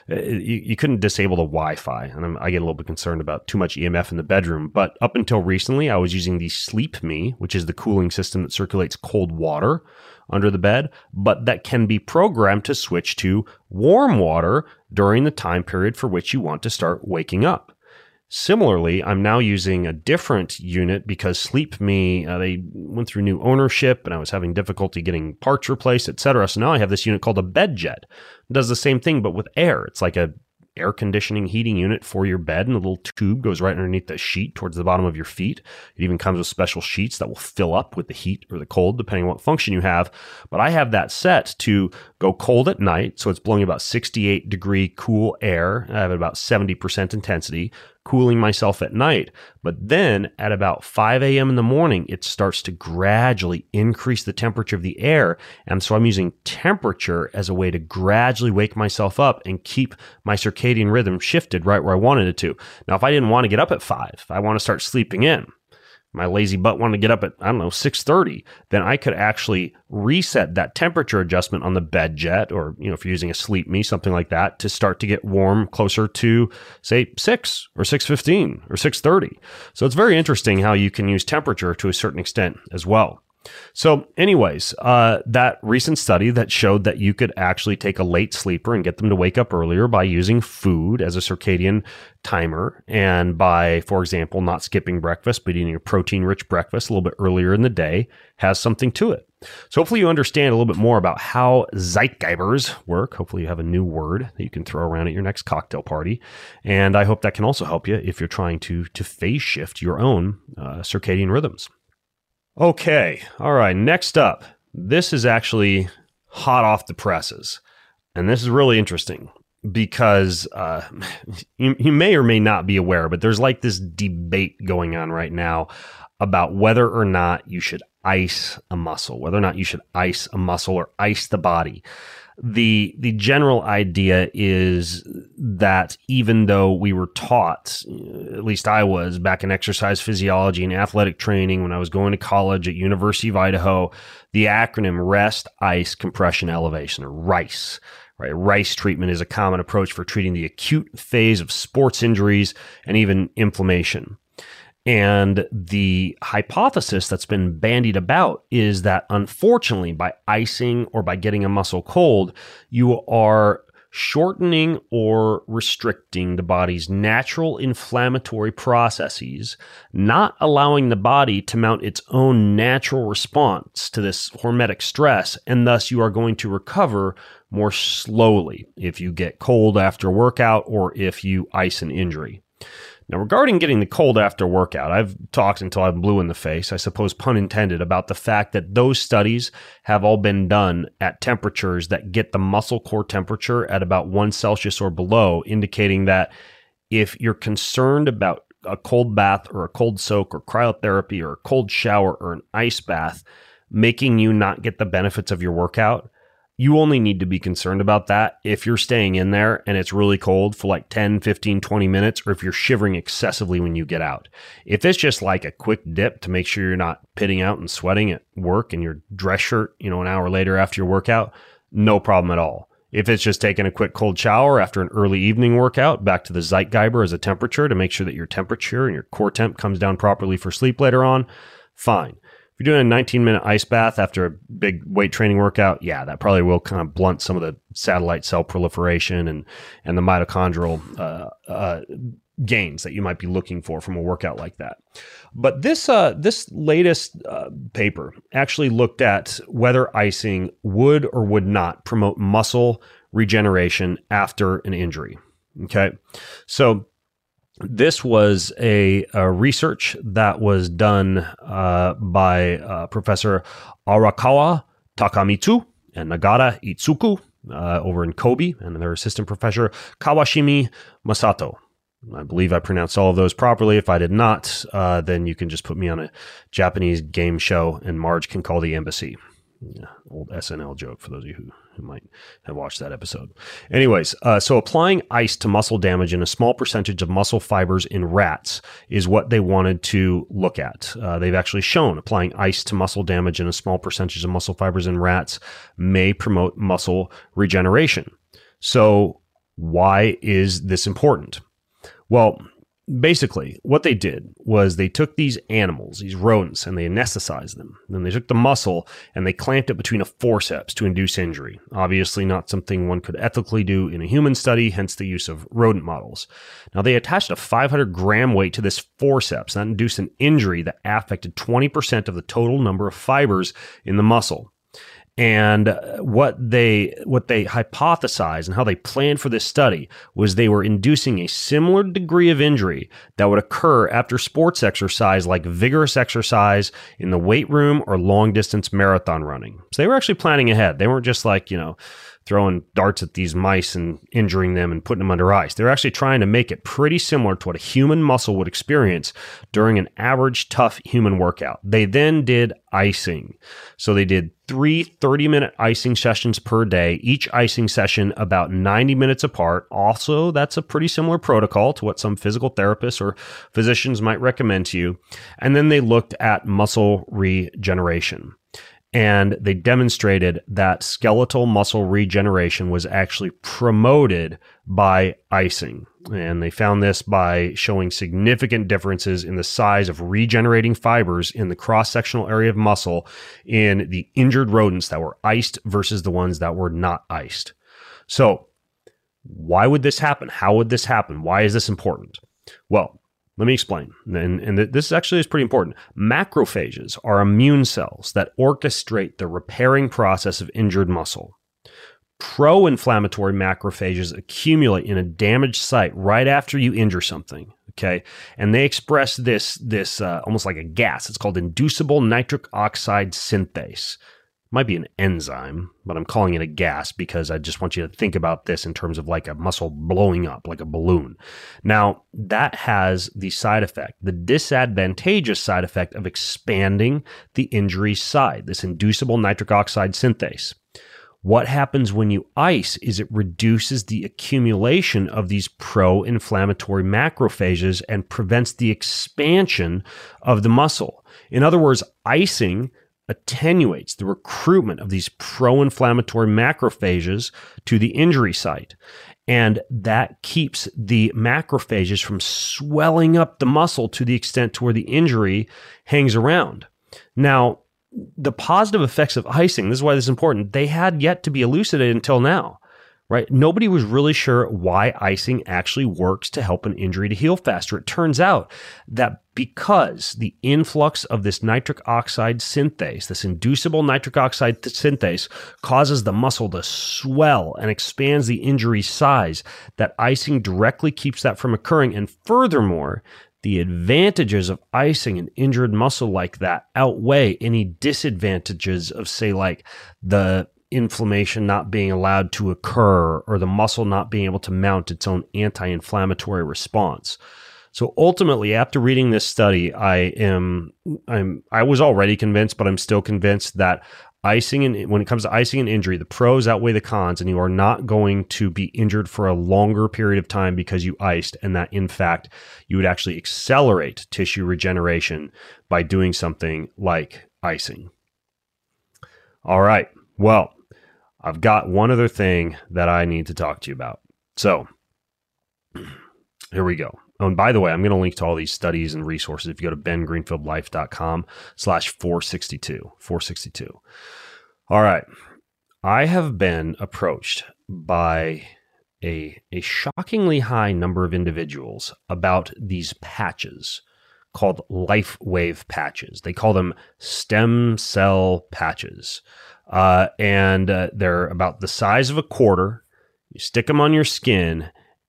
you couldn't disable the Wi-Fi, and I get a little bit concerned about too much EMF in the bedroom. But up until recently, I was using the Sleep Me, which is the cooling system that circulates cold water under the bed, but that can be programmed to switch to warm water during the time period for which you want to start waking up. Similarly, I'm now using a different unit because Sleep Me, they went through new ownership and I was having difficulty getting parts replaced, etc. So now I have this unit called a BedJet. It does the same thing, but with air. It's like a air conditioning heating unit for your bed, and a little tube goes right underneath the sheet towards the bottom of your feet. It even comes with special sheets that will fill up with the heat or the cold, depending on what function you have. But I have that set to go cold at night, so it's blowing about 68 degree cool air. I have about 70% intensity, cooling myself at night. But then at about 5 a.m. in the morning, it starts to gradually increase the temperature of the air. And so I'm using temperature as a way to gradually wake myself up and keep my circadian rhythm shifted right where I wanted it to. Now, if I didn't want to get up at 5, if I want to start sleeping in, my lazy butt wanted to get up at, 6:30, then I could actually reset that temperature adjustment on the BedJet, or, if you're using a Sleep Me, something like that, to start to get warm closer to, say, 6 or 6:15 or 6:30. So it's very interesting how you can use temperature to a certain extent as well. So anyways, that recent study that showed that you could actually take a late sleeper and get them to wake up earlier by using food as a circadian timer, and by, for example, not skipping breakfast, but eating a protein-rich breakfast a little bit earlier in the day, has something to it. So hopefully you understand a little bit more about how Zeitgebers work. Hopefully you have a new word that you can throw around at your next cocktail party. And I hope that can also help you if you're trying to phase shift your own circadian rhythms. Okay. All right. Next up, this is actually hot off the presses. And this is really interesting because you may or may not be aware, but there's like this debate going on right now about whether or not you should ice a muscle, whether or not you should ice a muscle or ice the body. The general idea is that even though we were taught, at least I was back in exercise physiology and athletic training when I was going to college at University of Idaho, the acronym Rest, Ice, Compression, Elevation, or RICE. Right? RICE treatment is a common approach for treating the acute phase of sports injuries and even inflammation. And the hypothesis that's been bandied about is that, unfortunately, by icing or by getting a muscle cold, you are shortening or restricting the body's natural inflammatory processes, not allowing the body to mount its own natural response to this hormetic stress, and thus you are going to recover more slowly if you get cold after a workout or if you ice an injury. Now, regarding getting the cold after workout, I've talked until I'm blue in the face, I suppose pun intended, about the fact that those studies have all been done at temperatures that get the muscle core temperature at about 1 Celsius or below, indicating that if you're concerned about a cold bath or a cold soak or cryotherapy or a cold shower or an ice bath making you not get the benefits of your workout, you only need to be concerned about that if you're staying in there and it's really cold for like 10, 15, 20 minutes, or if you're shivering excessively when you get out. If it's just like a quick dip to make sure you're not pitting out and sweating at work in your dress shirt, an hour later after your workout, no problem at all. If it's just taking a quick cold shower after an early evening workout, back to the Zeitgeber as a temperature to make sure that your temperature and your core temp comes down properly for sleep later on, fine. If you're doing a 19-minute ice bath after a big weight training workout, yeah, that probably will kind of blunt some of the satellite cell proliferation and the mitochondrial gains that you might be looking for from a workout like that. But this latest paper actually looked at whether icing would or would not promote muscle regeneration after an injury. Okay. So this was a research that was done by Professor Arakawa Takamitsu and Nagata Itsuku over in Kobe, and their assistant professor Kawashimi Masato. I believe I pronounced all of those properly. If I did not, then you can just put me on a Japanese game show and Marge can call the embassy. Yeah, old SNL joke for those of you who might have watched that episode. Anyways, so applying ice to muscle damage in a small percentage of muscle fibers in rats is what they wanted to look at. They've actually shown applying ice to muscle damage in a small percentage of muscle fibers in rats may promote muscle regeneration. So why is this important? Well, basically, what they did was they took these animals, these rodents, and they anesthetized them. Then they took the muscle and they clamped it between a forceps to induce injury. Obviously not something one could ethically do in a human study, hence the use of rodent models. Now, they attached a 500-gram weight to this forceps that induced an injury that affected 20% of the total number of fibers in the muscle. And what they hypothesized and how they planned for this study was they were inducing a similar degree of injury that would occur after sports exercise, like vigorous exercise in the weight room or long distance marathon running. So they were actually planning ahead. They weren't just like, throwing darts at these mice and injuring them and putting them under ice. They're actually trying to make it pretty similar to what a human muscle would experience during an average tough human workout. They then did icing. So they did 3 30-minute icing sessions per day, each icing session about 90 minutes apart. Also, that's a pretty similar protocol to what some physical therapists or physicians might recommend to you. And then they looked at muscle regeneration. And they demonstrated that skeletal muscle regeneration was actually promoted by icing. And they found this by showing significant differences in the size of regenerating fibers in the cross-sectional area of muscle in the injured rodents that were iced versus the ones that were not iced. So why would this happen? How would this happen? Why is this important? Well, let me explain. And this actually is pretty important. Macrophages are immune cells that orchestrate the repairing process of injured muscle. Pro-inflammatory macrophages accumulate in a damaged site right after you injure something. Okay. And they express this almost like a gas. It's called inducible nitric oxide synthase. Might be an enzyme, but I'm calling it a gas because I just want you to think about this in terms of like a muscle blowing up, like a balloon. Now, that has the side effect, the disadvantageous side effect of expanding the injury side, this inducible nitric oxide synthase. What happens when you ice is it reduces the accumulation of these pro-inflammatory macrophages and prevents the expansion of the muscle. In other words, icing attenuates the recruitment of these pro-inflammatory macrophages to the injury site. And that keeps the macrophages from swelling up the muscle to the extent to where the injury hangs around. Now, the positive effects of icing, this is why this is important, they had yet to be elucidated until now. Right? Nobody was really sure why icing actually works to help an injury to heal faster. It turns out that because the influx of this nitric oxide synthase, this inducible nitric oxide synthase, causes the muscle to swell and expands the injury size, that icing directly keeps that from occurring. And furthermore, the advantages of icing an injured muscle like that outweigh any disadvantages of, say, like the inflammation not being allowed to occur or the muscle not being able to mount its own anti-inflammatory response. So ultimately, after reading this study, I was already convinced, but I'm still convinced that when it comes to icing and injury, the pros outweigh the cons, and you are not going to be injured for a longer period of time because you iced, and that in fact, you would actually accelerate tissue regeneration by doing something like icing. All right. Well, I've got one other thing that I need to talk to you about. So here we go. Oh, and by the way, I'm going to link to all these studies and resources if you go to bengreenfieldlife.com/462. All right. I have been approached by a shockingly high number of individuals about these patches called LifeWave patches. They call them stem cell patches. And they're about the size of a quarter. You stick them on your skin,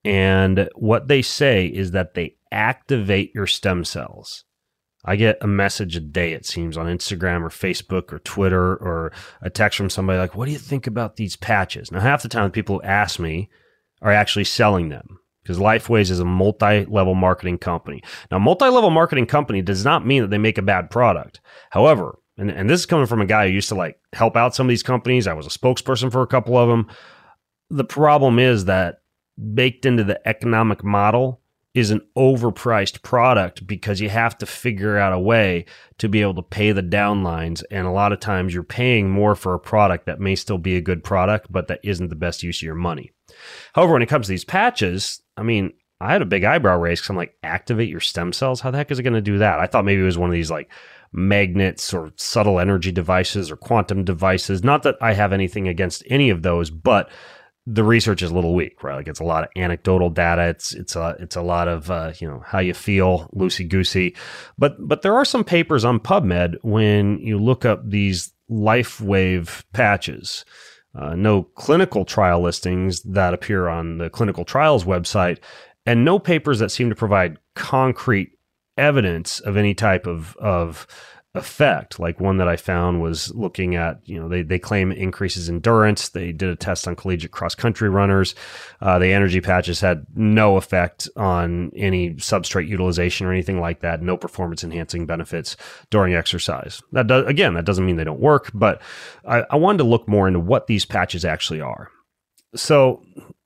And what they say is that they activate your stem cells. I get a message a day, it seems, on Instagram or Facebook or Twitter, or a text from somebody like, what do you think about these patches? Now, half the time, the people who ask me are actually selling them, because LifeWaves is a multi-level marketing company. Now, multi-level marketing company does not mean that they make a bad product. However, and this is coming from a guy who used to like help out some of these companies. I was a spokesperson for a couple of them. The problem is that baked into the economic model is an overpriced product, because you have to figure out a way to be able to pay the downlines. And a lot of times you're paying more for a product that may still be a good product, but that isn't the best use of your money. However, when it comes to these patches, I mean, I had a big eyebrow raise because I'm like, activate your stem cells? How the heck is it going to do that? I thought maybe it was one of these like magnets or subtle energy devices or quantum devices. Not that I have anything against any of those, but the research is a little weak, right? Like, it's a lot of anecdotal data. It's a lot of how you feel, loosey goosey. But there are some papers on PubMed when you look up these LifeWave patches. No clinical trial listings that appear on the clinical trials website, and no papers that seem to provide concrete evidence of any type of effect. Like one that I found was looking at, they claim increases endurance. They did a test on collegiate cross-country runners. The energy patches had no effect on any substrate utilization or anything like that. No performance-enhancing benefits during exercise. That doesn't mean they don't work, but I wanted to look more into what these patches actually are. So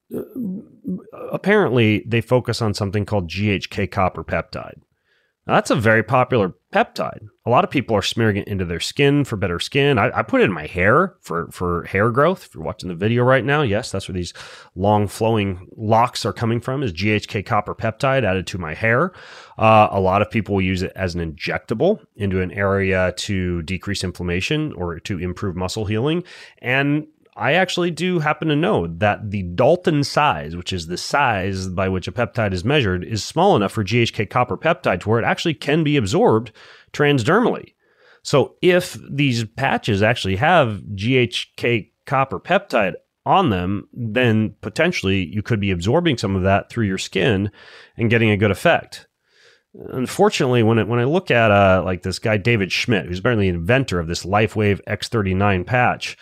apparently they focus on something called GHK copper peptide. Now, that's a very popular peptide. A lot of people are smearing it into their skin for better skin. I put it in my hair for hair growth. If you're watching the video right now, yes, that's where these long flowing locks are coming from, is GHK copper peptide added to my hair. A lot of people will use it as an injectable into an area to decrease inflammation or to improve muscle healing. And I actually do happen to know that the Dalton size, which is the size by which a peptide is measured, is small enough for GHK copper peptide to where it actually can be absorbed transdermally. So if these patches actually have GHK copper peptide on them, then potentially you could be absorbing some of that through your skin and getting a good effect. Unfortunately, when I look at like this guy David Schmidt, who's apparently the inventor of this LifeWave X39 patch,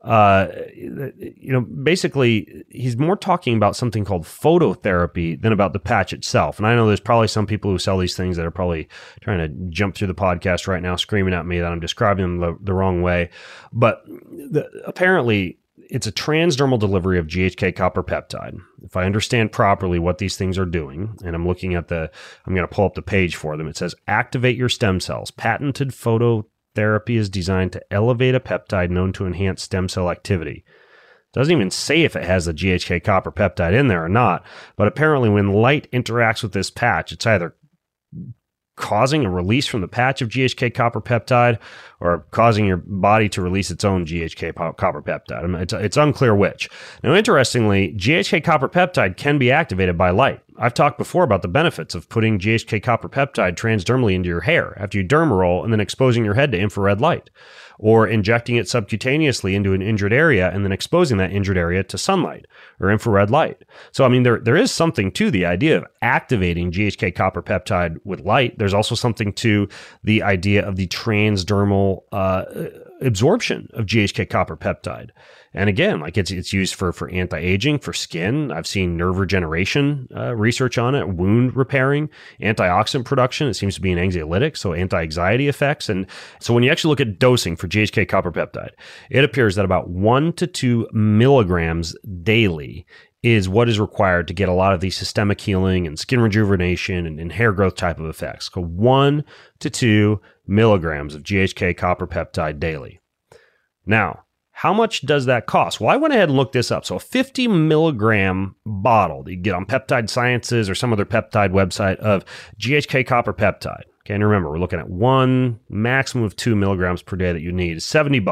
basically he's more talking about something called phototherapy than about the patch itself. And I know there's probably some people who sell these things that are probably trying to jump through the podcast right now, screaming at me that I'm describing them the wrong way. But apparently it's a transdermal delivery of GHK copper peptide. If I understand properly what these things are doing, and I'm going to pull up the page for them. It says, activate your stem cells. Patented phototherapy is designed to elevate a peptide known to enhance stem cell activity. Doesn't even say if it has the GHK copper peptide in there or not, but apparently when light interacts with this patch, it's either causing a release from the patch of GHK copper peptide or causing your body to release its own GHK copper peptide. I mean, it's unclear which. Now, interestingly, GHK copper peptide can be activated by light. I've talked before about the benefits of putting GHK copper peptide transdermally into your hair after you derma roll and then exposing your head to infrared light, or injecting it subcutaneously into an injured area and then exposing that injured area to sunlight or infrared light. So, I mean, there is something to the idea of activating GHK copper peptide with light. There's also something to the idea of the transdermal absorption of GHK copper peptide. And again, like it's used for anti-aging, for skin. I've seen nerve regeneration research on it, wound repairing, antioxidant production. It seems to be an anxiolytic, so anti-anxiety effects. And so when you actually look at dosing for GHK copper peptide, it appears that about 1 to 2 milligrams daily is what is required to get a lot of these systemic healing and skin rejuvenation and hair growth type of effects. So 1 to 2 milligrams of GHK copper peptide daily. Now, how much does that cost? Well, I went ahead and looked this up. So a 50 milligram bottle that you get on Peptide Sciences or some other peptide website of GHK copper peptide. Okay, and remember, we're looking at 1 maximum of 2 milligrams per day that you need is $70.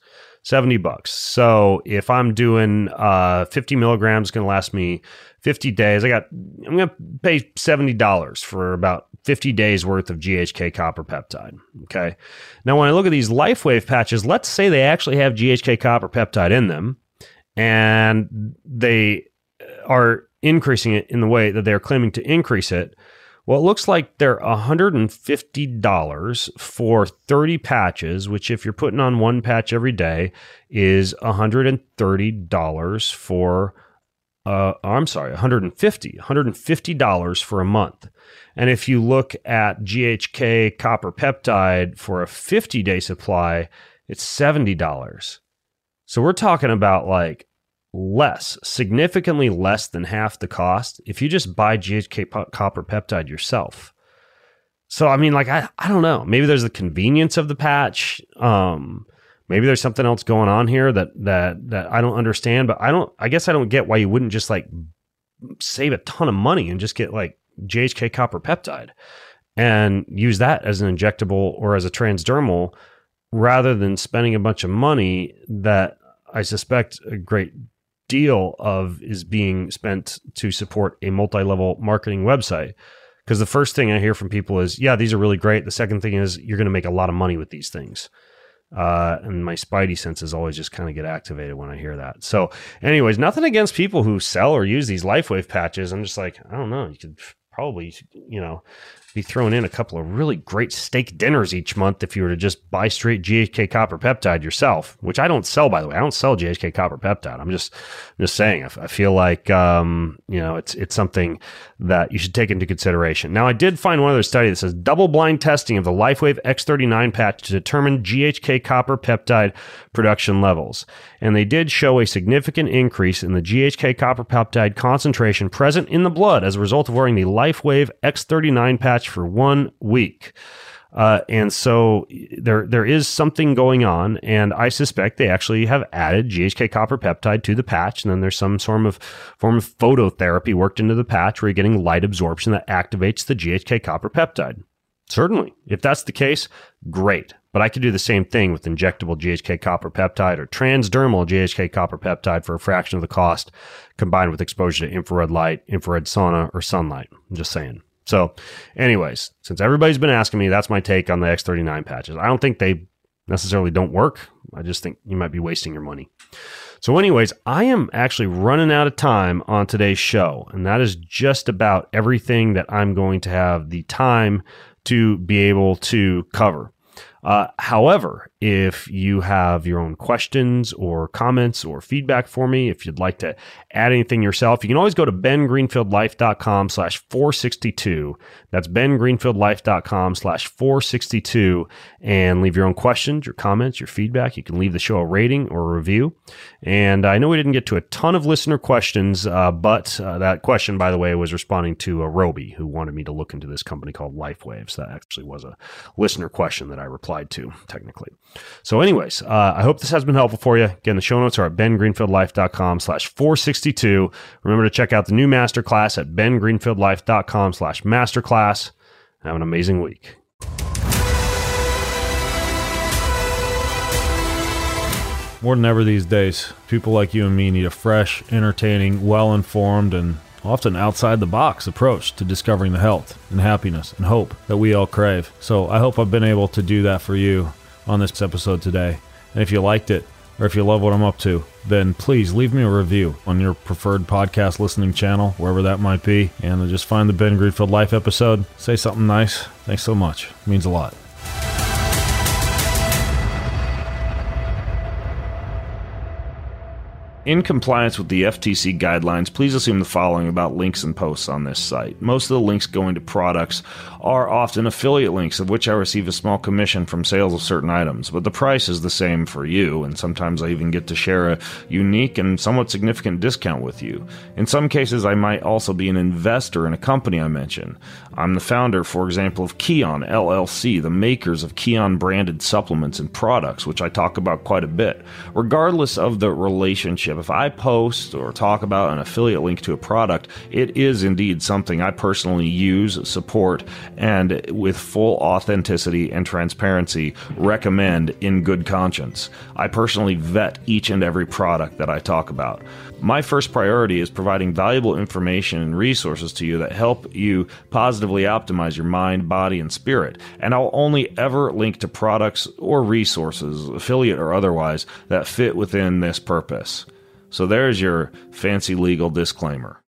$70. So if I'm doing 50 milligrams, it's going to last me 50 days. I'm going to pay $70 for about 50 days worth of GHK copper peptide. Okay. Now, when I look at these LifeWave patches, let's say they actually have GHK copper peptide in them and they are increasing it in the way that they're claiming to increase it, well, it looks like they're $150 for 30 patches, which if you're putting on one patch every day is $130 for, $150 for a month. And if you look at GHK copper peptide for a 50-day supply, it's $70. So we're talking about like significantly less than half the cost if you just buy GHK copper peptide yourself. So, I mean, like, I don't know. Maybe there's the convenience of the patch. Maybe there's something else going on here that I don't understand, but I guess I don't get why you wouldn't just like save a ton of money and just get like GHK copper peptide and use that as an injectable or as a transdermal rather than spending a bunch of money that I suspect a great deal of is being spent to support a multi-level marketing website. Because the first thing I hear from people is, yeah, these are really great. The second thing is you're going to make a lot of money with these things. And my spidey senses always just kind of get activated when I hear that. So anyways, nothing against people who sell or use these LifeWave patches. I'm just like, I don't know. You could probably, be throwing in a couple of really great steak dinners each month if you were to just buy straight GHK copper peptide yourself, which I don't sell, by the way. I don't sell GHK copper peptide. I'm just saying, I feel like, it's something that you should take into consideration. Now, I did find one other study that says double-blind testing of the LifeWave X39 patch to determine GHK copper peptide production levels. And they did show a significant increase in the GHK copper peptide concentration present in the blood as a result of wearing the LifeWave X39 patch for 1 week. And so there is something going on, and I suspect they actually have added GHK copper peptide to the patch, and then there's some form of phototherapy worked into the patch where you're getting light absorption that activates the GHK copper peptide. Certainly, if that's the case, great. But I could do the same thing with injectable GHK copper peptide or transdermal GHK copper peptide for a fraction of the cost, combined with exposure to infrared light, infrared sauna, or sunlight. I'm just saying. So anyways, since everybody's been asking me, that's my take on the X39 patches. I don't think they necessarily don't work. I just think you might be wasting your money. So anyways, I am actually running out of time on today's show, and that is just about everything that I'm going to have the time to be able to cover. However, if you have your own questions or comments or feedback for me, if you'd like to add anything yourself, you can always go to bengreenfieldlife.com/462. That's bengreenfieldlife.com/462 and leave your own questions, your comments, your feedback. You can leave the show a rating or a review. And I know we didn't get to a ton of listener questions, but that question, by the way, was responding to Roby, who wanted me to look into this company called LifeWaves. That actually was a listener question that I replied to, technically. So anyways, I hope this has been helpful for you. Again, the show notes are at bengreenfieldlife.com/462. Remember to check out the new masterclass at bengreenfieldlife.com/masterclass. Have an amazing week. More than ever these days, people like you and me need a fresh, entertaining, well-informed, and often outside-the-box approach to discovering the health and happiness and hope that we all crave. So I hope I've been able to do that for you on this episode today. And if you liked it, or if you love what I'm up to, then please leave me a review on your preferred podcast listening channel, wherever that might be, and just find the Ben Greenfield Life episode. Say something nice. Thanks so much. It means a lot. In compliance with the FTC guidelines, please assume the following about links and posts on this site. Most of the links going to products are often affiliate links, of which I receive a small commission from sales of certain items, but the price is the same for you, and sometimes I even get to share a unique and somewhat significant discount with you. In some cases, I might also be an investor in a company I mention. I'm the founder, for example, of Kion LLC, the makers of Kion branded supplements and products, which I talk about quite a bit. Regardless of the relationship, if I post or talk about an affiliate link to a product, it is indeed something I personally use, support, and with full authenticity and transparency recommend in good conscience. I personally vet each and every product that I talk about. My first priority is providing valuable information and resources to you that help you positively optimize your mind, body, and spirit. And I'll only ever link to products or resources, affiliate or otherwise, that fit within this purpose. So there's your fancy legal disclaimer.